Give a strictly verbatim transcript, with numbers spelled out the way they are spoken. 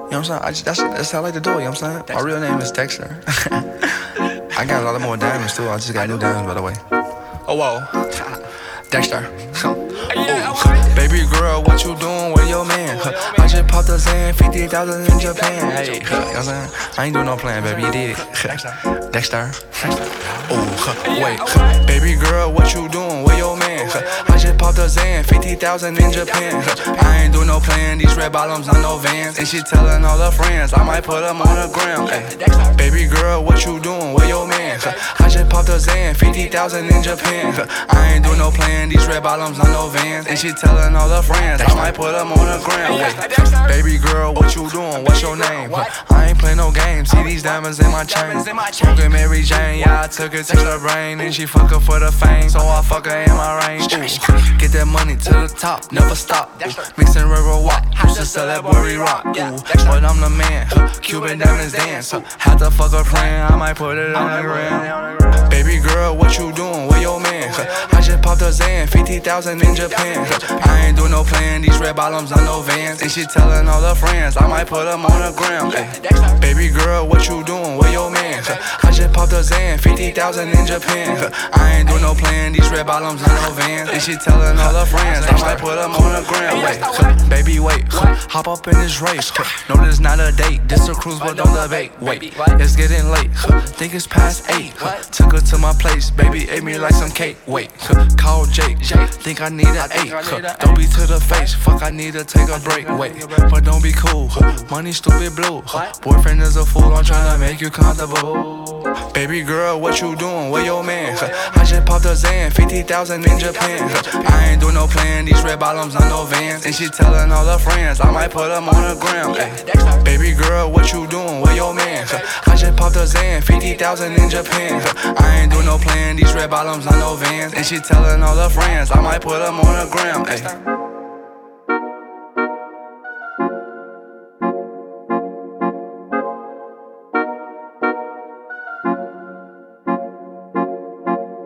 You know what I'm saying? I just, that's, that's how I like to do it, you know what I'm saying? My real name is Dexter. I got a lot of more diamonds too. I just got new diamonds, by the way. Oh, whoa. Dexter. Ooh. Baby girl, what you doing with your man? I just popped a Zan, fifty thousand in Japan. Hey, you know what I'm saying? I ain't doing no plan, baby, you did it. Dexter. Ooh, wait. Baby girl, what you doing with your man? I just popped a Zan, fifty thousand in Japan. I ain't doing no plan, these red bottoms on no Vans. And she telling all her friends, I might put them on the gram. Ay. Baby girl, what you doing with your man? I just popped a Zan, fifty thousand in Japan. I ain't doing no plan, these red bottoms on no Vans. And she telling all her friends, I might put them on the gram. Ay. Baby girl, what you doing? What's your name? I ain't playing no games, see these diamonds in my chain. Smoking Mary Jane, yeah, I took it to the brain. And she fuck her for the fame, so I fuck her in my range. Ooh. Get that money to the top, never stop. Ooh. Mixing river walk, used to sell that worry rock. Ooh. But I'm the man, Cuban diamonds dance. Had to fuck a friend, I might put it on the gram. Baby girl, what you doing with your man? I just popped a Zan, fifty thousand in Japan. I ain't doing no plan, these red bottoms on no Vans. And she telling all her friends, I might put them on the gram. Ay. Baby girl, what you doing with your man? I just popped a Zan, fifty thousand in Japan. I ain't doing no plan, these red bottoms on no Vans. And she telling all her friends, I might put them on the gram. Wait, baby, wait, hop up in this race. No, this not a date, this a cruise, but don't debate. Wait, it's getting late, think it's past eight. Took her to my place, baby, ate me like some cake. Wait, call Jake, think I need an eight. Don't be to the face, fuck, I need to take a break. Wait, but don't be cool, money stupid blue. Boyfriend is a fool, I'm tryna make you comfortable. Baby girl, what you doing with your man? I just popped a Zan, fifty thousand in Japan. I ain't doing no plan, these red bottoms on no Vans. And she telling all her friends, I might put them on the gram. Ay. Baby girl, what you doing with your man? I just popped a Zan, fifty thousand in Japan. I ain't doing no plan, these red bottoms on no Vans. And she telling all her friends, I might put them on the gram. Ay.